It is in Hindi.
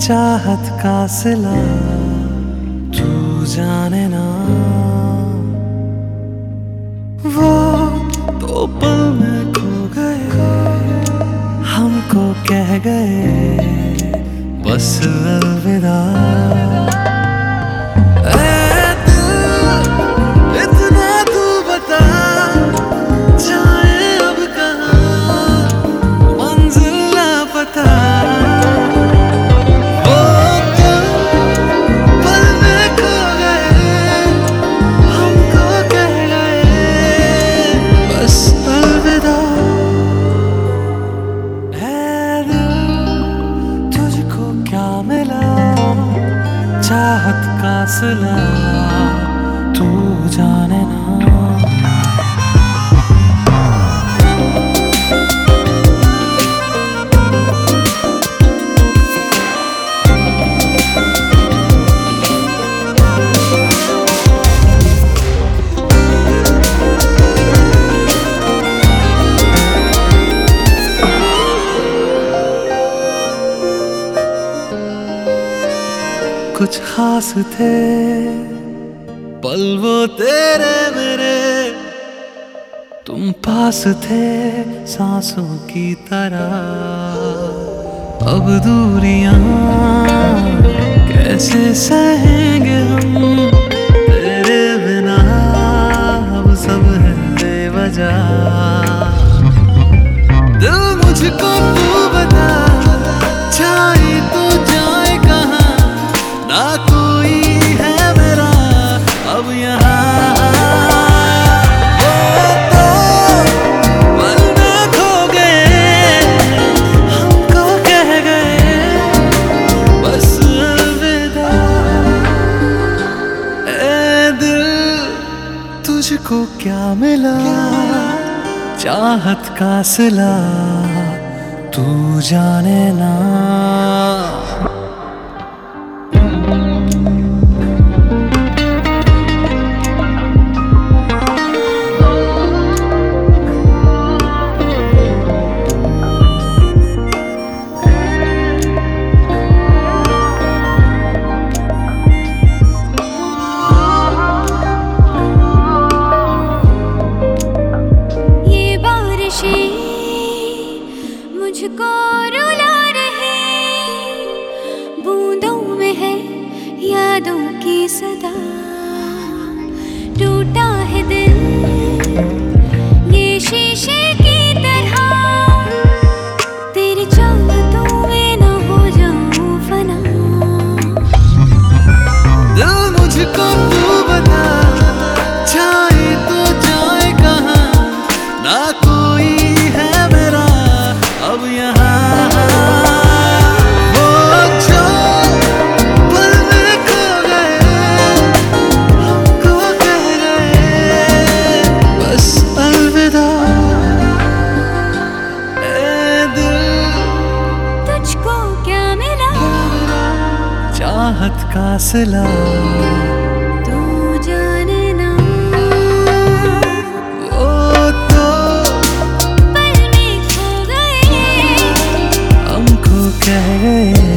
चाहत का सिला तू जाने ना, वो तो पल में खो गए, हमको कह गए बस अलविदा। ऐ दिल इतना तू बता, जाए अब कहाँ मंजिल लापता। चाहत का सिला तू जाने ना। कुछ खास थे पल वो तेरे मेरे, तुम पास थे सांसों की तरह। अब दूरियां कैसे सहेंगे हम तेरे बिना, अब सब है बेवजह। दिल मुझको तू बता, जाए तो जाए कहाँ, ना कोई है मेरा अब यहाँ। वो तो पल में खो गए, हमको कह गए बस अलविदा। ऐ दिल तुझको क्या मिला, चाहत का सिला तू जाने ना। मुझको रुला रहे, बूंदों में है यादों की सदा। टूटा है दिल ये शीशे की तरह, तेरी चाहतों में न हो जाऊं फना। दिल मुझको तू बता, जाए तो जाए कहाँ, ना कोई है मेरा अब यहाँ। वो जो पल में खो गए, हमको कह गए बस अलविदा। ऐ दिल तुझको क्या मिला, चाहत का सिला तू जाने ना। वो तो पल में खो गए, हमको कह गए